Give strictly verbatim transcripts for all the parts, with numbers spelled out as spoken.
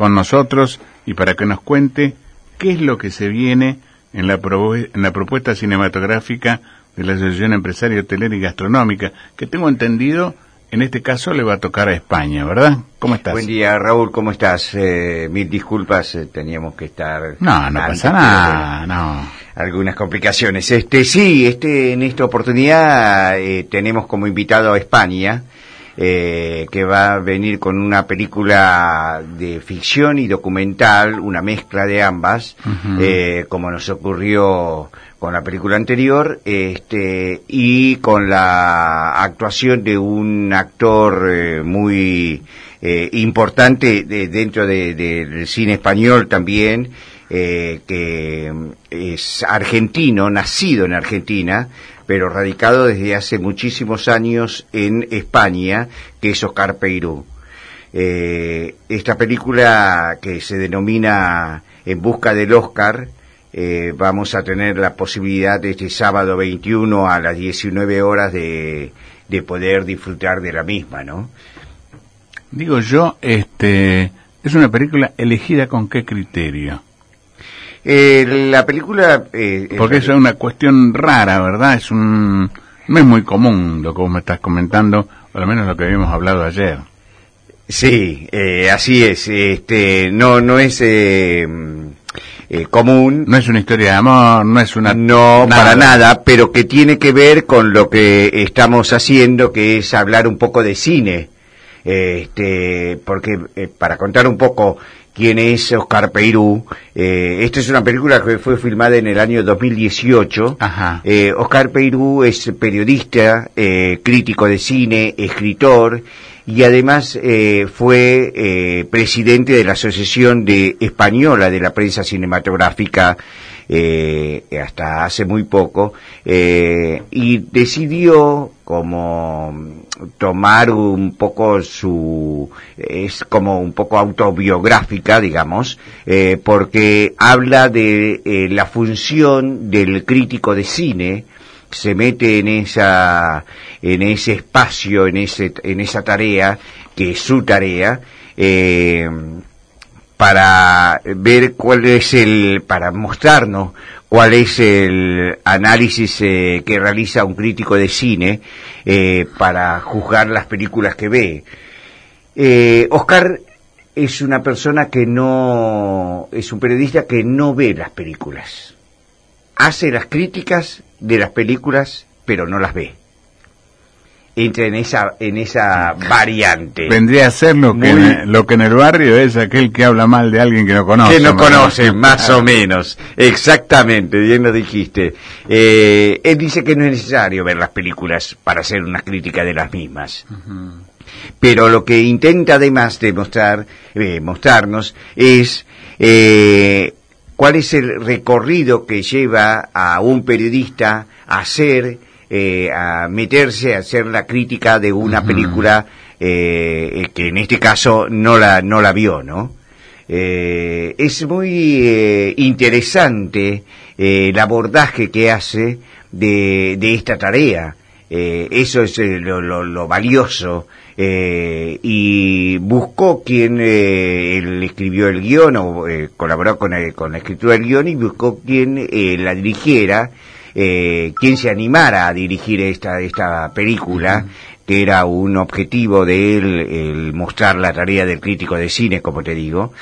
con nosotros y para que nos cuente qué es lo que se viene en la, pro, en la propuesta cinematográfica de la Asociación Empresaria Hotelera y Gastronómica, que tengo entendido, en este caso le va a tocar a España, ¿verdad? ¿Cómo estás? Buen día, Raúl, ¿cómo estás? Eh, mil disculpas, eh, teníamos que estar... No, no pasa nada, no. Algunas complicaciones. Este, sí, este, en esta oportunidad eh, tenemos como invitado a España, eh, que va a venir con una película de ficción y documental, una mezcla de ambas, uh-huh. eh, como nos ocurrió con la película anterior, este, y con la actuación de un actor eh, muy eh, importante de, dentro de, de, del cine español también, eh, que es argentino, nacido en Argentina, pero radicado desde hace muchísimos años en España, que es Óscar Peiró. Eh, esta película, que se denomina En busca del Óscar, eh, vamos a tener la posibilidad de este sábado veintiuno a las diecinueve horas de, de poder disfrutar de la misma, ¿no? Digo yo, este, es una película elegida con qué criterio. Eh, la película... Eh, Porque es una cuestión rara, ¿verdad? Es un... No es muy común lo que vos me estás comentando, o al menos lo que habíamos hablado ayer. Sí, eh, así es. Este, no, no es eh, eh, común. No es una historia de amor, no es una... No, nada. Para nada, pero que tiene que ver con lo que estamos haciendo, que es hablar un poco de cine. Este, porque eh, para contar un poco quién es Óscar Peiró, eh, esta es una película que fue filmada en el año dos mil dieciocho. Ajá. Eh, Óscar Peiró es periodista, eh, crítico de cine, escritor, y además eh, fue eh, presidente de la Asociación de Española de la Prensa Cinematográfica eh, hasta hace muy poco, eh, y decidió como tomar un poco su... es como un poco autobiográfica, digamos, eh, porque habla de eh, la función del crítico de cine, se mete en esa en ese espacio, en ese en esa tarea que es su tarea, eh, para ver cuál es el para mostrarnos cuál es el análisis eh, que realiza un crítico de cine eh, para juzgar las películas que ve. Eh, Óscar es una persona que no es un periodista que no ve las películas, hace las críticas de las películas, pero no las ve. Entra en esa en esa variante. Vendría a ser lo que, Muy... en, lo que en el barrio es aquel que habla mal de alguien que no conoce. Que no conoce, más o menos. Exactamente, bien lo dijiste. Eh, él dice que no es necesario ver las películas para hacer una crítica de las mismas. Uh-huh. Pero lo que intenta además demostrar, eh, mostrarnos es... Eh, ¿cuál es el recorrido que lleva a un periodista a hacer, eh, a meterse, a hacer la crítica de una uh-huh. película eh, que en este caso no la no la vio, ¿no? Eh, es muy eh, interesante eh, el abordaje que hace de, de esta tarea. Eh, eso es eh, lo, lo, lo valioso. Eh, y buscó quien eh, él escribió el guión o eh, colaboró con, eh, con la escritura del guión, y buscó quien eh, la dirigiera, eh, quien se animara a dirigir esta esta película, uh-huh. que era un objetivo de él, el mostrar la tarea del crítico de cine, como te digo,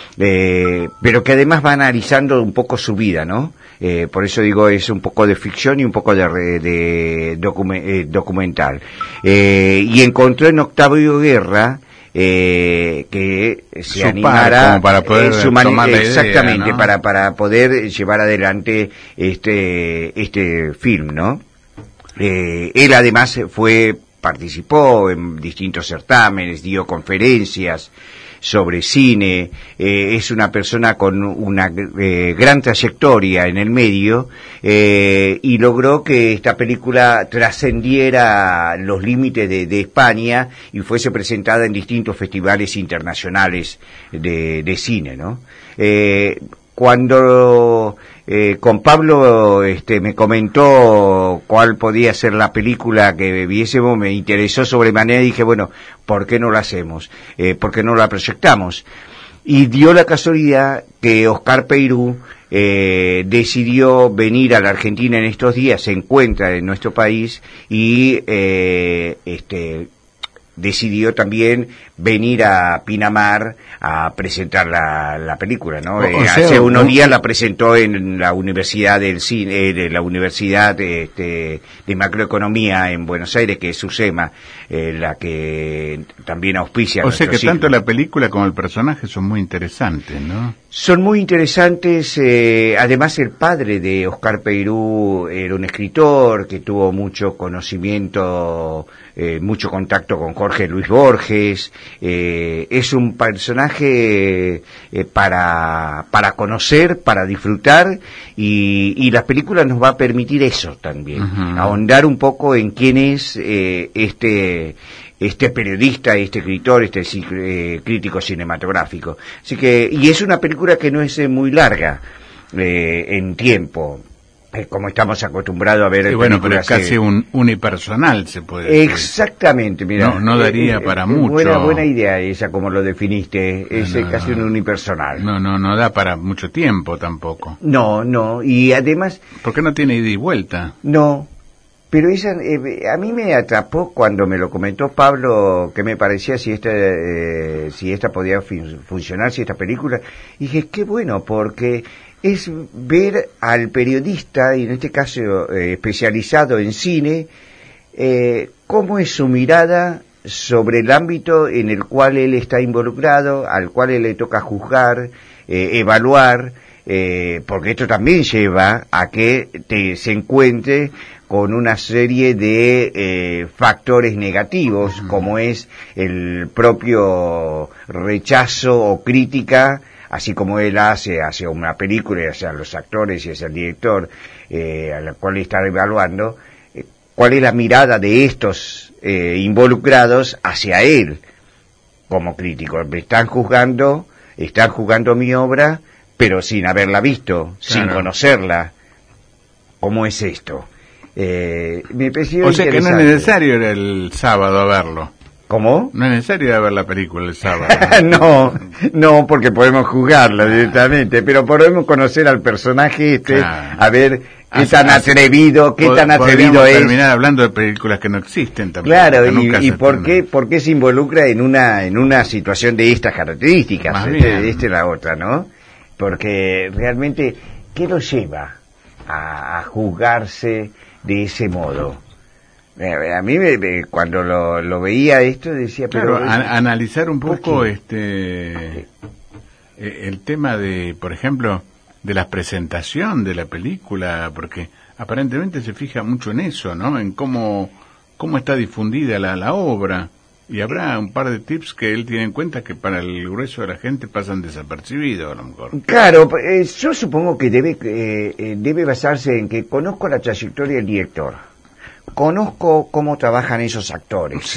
eh, pero que además va analizando un poco su vida, ¿no? Eh, por eso digo, es un poco de ficción y un poco de, de document, eh, documental. Eh, y encontró en Octavio Guerra eh, que se su animara como para poder eh, su mani- tomar la exactamente, idea, ¿no? para para poder llevar adelante este este film, ¿no? Eh, él además fue participó en distintos certámenes, dio conferencias sobre cine, eh, es una persona con una eh, gran trayectoria en el medio, eh, y logró que esta película trascendiera los límites de, de España y fuese presentada en distintos festivales internacionales de, de cine, ¿no? Eh, cuando eh, con Pablo este, me comentó cuál podía ser la película que viésemos, me interesó sobremanera y dije, bueno, ¿por qué no la hacemos? Eh, ¿por qué no la proyectamos? Y dio la casualidad que Oscar Peiró eh, decidió venir a la Argentina en estos días, se encuentra en nuestro país y eh, este decidió también venir a Pinamar a presentar la, la película, ¿no? O, eh, o sea, hace unos no, días la presentó en la Universidad del Cine, eh, de la Universidad este, de Macroeconomía en Buenos Aires, que es SUSEMA, eh, la que también auspicia. O sea que ciclo. Tanto la película como el personaje son muy interesantes, ¿no? Son muy interesantes, eh, además el padre de Oscar Peiró era un escritor que tuvo mucho conocimiento, eh, mucho contacto con Jorge Luis Borges, eh, es un personaje eh, para, para conocer, para disfrutar, y, y la película nos va a permitir eso también, uh-huh. ahondar un poco en quién es eh, este... este periodista, este escritor, este eh, crítico cinematográfico. Así que, y es una película que no es eh, muy larga eh, en tiempo, eh, como estamos acostumbrados a ver. Sí, bueno, pero es casi eh, un unipersonal, se puede decir. Exactamente, mira. No, no daría eh, para eh, mucho. Buena, buena idea esa, como lo definiste, es no, casi un unipersonal. No, no, no da para mucho tiempo tampoco. No, no, y además... ¿Por qué no tiene ida y vuelta? No. Pero esa, eh, a mí me atrapó cuando me lo comentó Pablo, que me parecía si esta, eh, si esta podía fun- funcionar, si esta película. Y dije, qué bueno, porque es ver al periodista, y en este caso eh, especializado en cine, eh, cómo es su mirada sobre el ámbito en el cual él está involucrado, al cual él le toca juzgar, eh, evaluar, eh, porque esto también lleva a que te, se encuentre con una serie de eh, factores negativos, uh-huh. como es el propio rechazo o crítica, así como él hace hacia una película, hacia los actores y hacia el director, eh, a la cual está evaluando, eh, cuál es la mirada de estos eh, involucrados hacia él como crítico. Me están juzgando, están juzgando mi obra, pero sin haberla visto, claro. sin conocerla. ¿Cómo es esto? Eh, me pareció o sea que no es necesario ir el sábado a verlo. ¿Cómo? No es necesario ir a ver la película el sábado. no, no, porque podemos juzgarla directamente, pero podemos conocer al personaje este, claro. a ver qué hace, tan hace, atrevido, qué tan atrevido es. Terminar hablando de películas que no existen también. Claro, y, y por qué, por qué se involucra en una, en una situación de estas características. Este, esta es la otra, ¿no? Porque realmente, ¿qué lo lleva a, a juzgarse de ese modo? A mí me, me, cuando lo, lo veía esto decía, pero claro, a, analizar un poco este el tema de, por ejemplo, de la presentación de la película, porque aparentemente se fija mucho en eso, ¿no? En cómo cómo está difundida la, la obra, y habrá un par de tips que él tiene en cuenta que para el grueso de la gente pasan desapercibidos, a lo mejor. Claro, eh, yo supongo que debe eh, debe basarse en que conozco la trayectoria del director. Conozco cómo trabajan esos actores. Sí.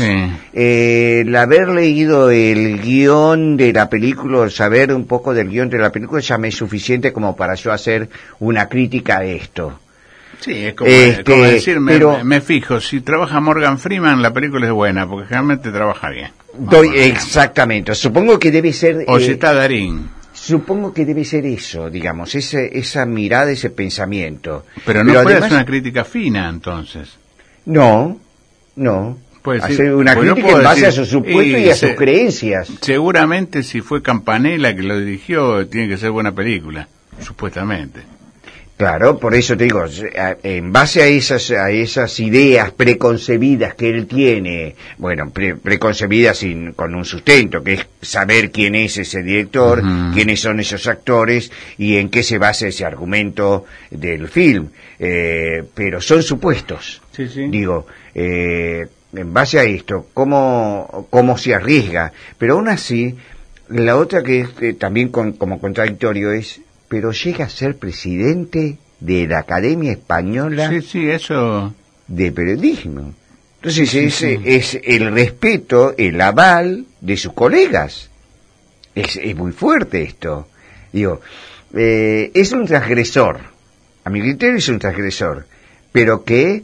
Eh, el haber leído el guión de la película, saber un poco del guión de la película ya me es suficiente como para yo hacer una crítica a esto. Sí, es como, este, como decir, me, pero, me fijo, si trabaja Morgan Freeman, la película es buena, porque generalmente trabaja bien. Doy, exactamente, supongo que debe ser... O eh, si está Darín. Supongo que debe ser eso, digamos, ese, esa mirada, ese pensamiento. Pero no pero puede además, ser una crítica fina, entonces. No, no. Puede hacer decir, una pues crítica en base decir, a sus supuestos y, y a se, sus creencias. Seguramente si fue Campanella que lo dirigió, tiene que ser buena película, supuestamente. Claro, por eso te digo, en base a esas a esas ideas preconcebidas que él tiene, bueno, pre, preconcebidas sin, con un sustento, que es saber quién es ese director, uh-huh. quiénes son esos actores y en qué se basa ese argumento del film. Eh, pero son supuestos, sí, sí. digo, eh, en base a esto, cómo, cómo se arriesga. Pero aún así, la otra que es eh, también con, como contradictorio es... pero llega a ser presidente de la Academia Española sí, sí, eso... de Periodismo. Entonces sí, es, sí. es el respeto, el aval de sus colegas. Es, es muy fuerte esto. Digo, eh, es un transgresor. A mi criterio es un transgresor, pero que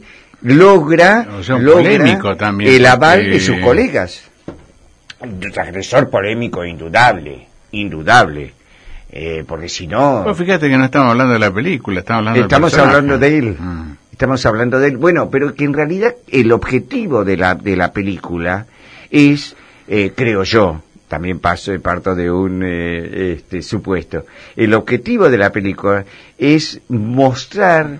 logra, o sea, un logra polémico también, el aval porque... de sus colegas. Un transgresor polémico indudable. indudable, eh, porque si no... Pues fíjate que no estamos hablando de la película, estamos hablando Estamos del personaje. hablando de él, Mm. estamos hablando de él, bueno, pero que en realidad el objetivo de la, de la película es, eh, creo yo, también paso, parto de un eh, este, supuesto, el objetivo de la película es mostrar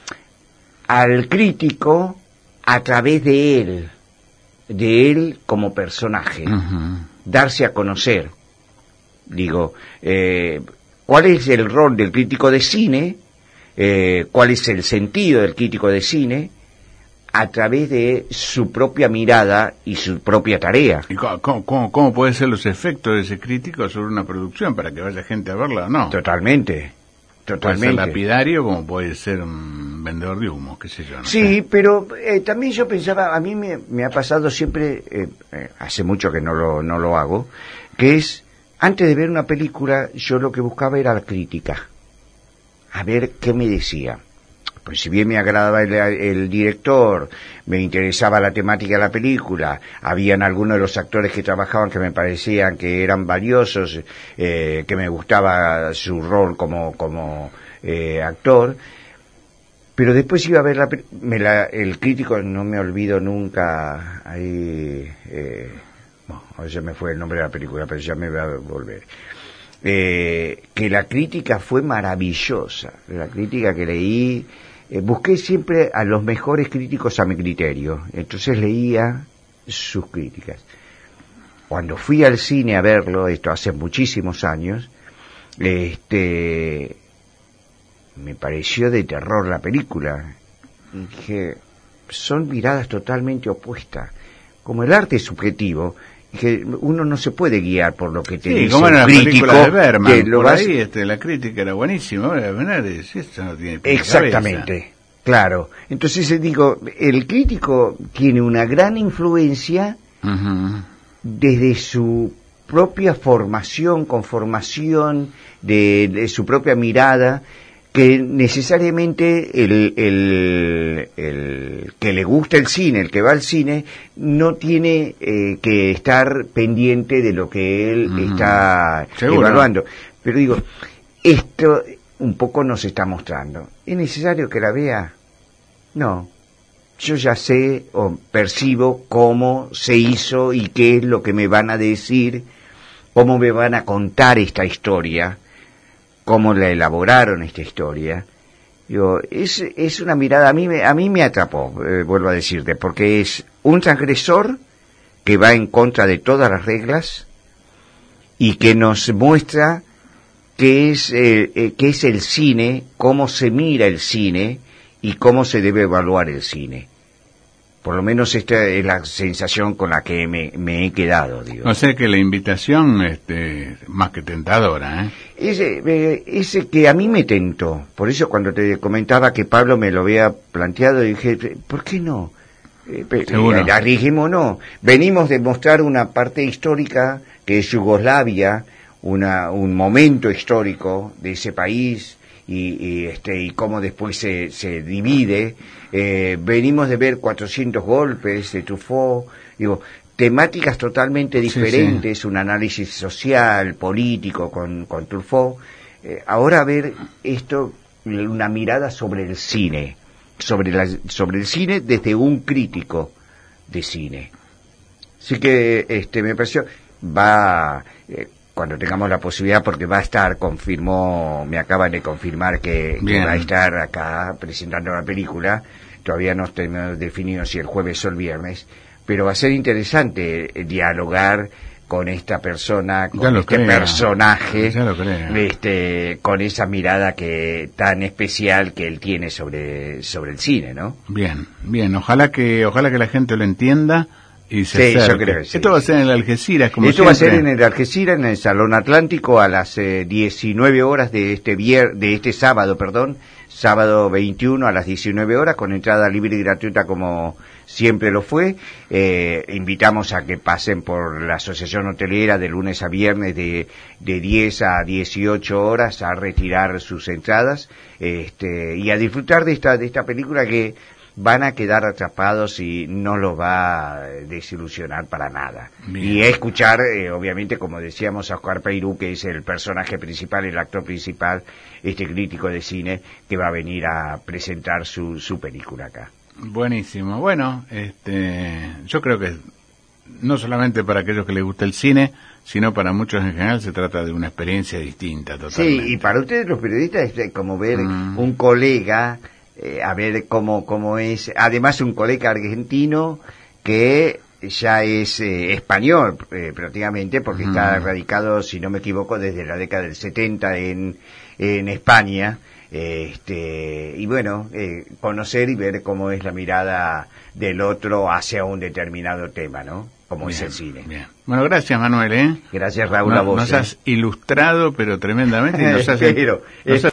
al crítico a través de él, de él como personaje, Uh-huh. darse a conocer. Digo, eh, ¿cuál es el rol del crítico de cine? Eh, ¿Cuál es el sentido del crítico de cine? A través de su propia mirada y su propia tarea. ¿Y cómo, cómo, cómo, cómo pueden ser los efectos de ese crítico sobre una producción para que vaya gente a verla o no? Totalmente, Puede ser totalmente. lapidario como puede ser un vendedor de humo, qué sé yo. No Sí, sé. pero eh, también yo pensaba, a mí me, me ha pasado siempre, eh, eh, hace mucho que no lo, no lo hago, que es, antes de ver una película, yo lo que buscaba era la crítica, a ver qué me decía. Pues si bien me agradaba el, el director, me interesaba la temática de la película, habían algunos de los actores que trabajaban que me parecían que eran valiosos, eh, que me gustaba su rol como, como eh, actor, pero después iba a ver la, me la, el crítico, no me olvido nunca, ahí, eh, bueno, ahora se me fue el nombre de la película, pero ya me va a volver. Eh, que la crítica fue maravillosa, la crítica que leí, eh, busqué siempre a los mejores críticos a mi criterio, entonces leía sus críticas. Cuando fui al cine a verlo, esto hace muchísimos años, este... me pareció de terror la película. Y dije, son miradas totalmente opuestas. Como el arte es subjetivo, dije, uno no se puede guiar por lo que te Sí, dice como era el la crítico. película de Berman, que lo por vas- ahí este, la crítica era buenísima, ahora Bernard dice, esto no tiene pie ni Exactamente, claro. Entonces eh, digo, el crítico tiene una gran influencia cabeza. Ujú. desde su propia formación, conformación, de, de su propia mirada, que necesariamente el, el, el que le gusta el cine, el que va al cine, no tiene eh, que estar pendiente de lo que él Mm. está Seguro. evaluando. Pero digo, esto un poco nos está mostrando. ¿Es necesario que la vea? No. Yo ya sé o percibo cómo se hizo y qué es lo que me van a decir, cómo me van a contar esta historia, cómo la elaboraron esta historia. Digo, es, es una mirada, a mí me, a mí me atrapó, eh, vuelvo a decirte, porque es un transgresor que va en contra de todas las reglas y que nos muestra qué es, eh, eh, qué es el cine, cómo se mira el cine y cómo se debe evaluar el cine. Por lo menos esta es la sensación con la que me, me he quedado, digo. O sea que la invitación, este, más que tentadora, ¿eh? Ese, eh, ese que a mí me tentó, por eso cuando te comentaba que Pablo me lo había planteado, dije, ¿por qué no? Eh, pe- Seguro. eh, arriesguémonos. Venimos de mostrar una parte histórica que es Yugoslavia, una, un momento histórico de ese país y, y este y cómo después se, se divide. Eh, venimos de ver cuatrocientos golpes de Truffaut, digo, temáticas totalmente diferentes, sí, sí. Un análisis social, político con, con Truffaut. Eh, ahora ver esto, una mirada sobre el cine, sobre, la, sobre el cine desde un crítico de cine. Así que este me pareció, va, eh, cuando tengamos la posibilidad, porque va a estar, confirmó, me acaban de confirmar que, que va a estar acá presentando la película. Todavía no tenemos definido si el jueves o el viernes, pero va a ser interesante dialogar con esta persona, con este creo. personaje, Ya lo creo. este, con esa mirada que tan especial que él tiene sobre sobre el cine, ¿no? Bien, bien. Ojalá que ojalá que la gente lo entienda y se sí, acerque. yo creo que sí. Esto va a ser en el Algeciras, como Esto siempre. va a ser en el Algeciras, en el Salón Atlántico, a las eh, diecinueve horas de este vier de este sábado, perdón, sábado veintiuno a las diecinueve horas, con entrada libre y gratuita como siempre lo fue. Eh, invitamos a que pasen por la Asociación Hotelera de lunes a viernes de, de diez a dieciocho horas a retirar sus entradas, este, y a disfrutar de esta, de esta película que van a quedar atrapados y no los va a desilusionar para nada. Bien. Y escuchar, eh, obviamente, como decíamos, a Oscar Peirú, que es el personaje principal, el actor principal, este crítico de cine, que va a venir a presentar su, su película acá. Buenísimo. Bueno, este, yo creo que no solamente para aquellos que les gusta el cine, sino para muchos en general se trata de una experiencia distinta totalmente. Sí, y para ustedes los periodistas es como ver mm. un colega, eh, a ver cómo, cómo es, además un colega argentino que ya es eh, español eh, prácticamente, porque mm. está radicado, si no me equivoco, desde la década del setenta en, en España. Este, y bueno, eh, conocer y ver cómo es la mirada del otro hacia un determinado tema, ¿no? Como bien, es el cine. Bien. Bueno, gracias, Manuel, ¿eh? Gracias, Raúl, no, a vos. Nos ¿eh? has ilustrado, pero tremendamente. Y nos has, pero, nos has